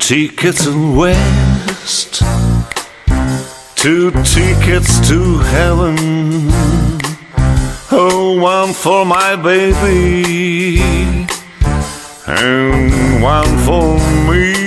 tickets and west, 2 tickets to heaven. Oh, one for my baby and one for me.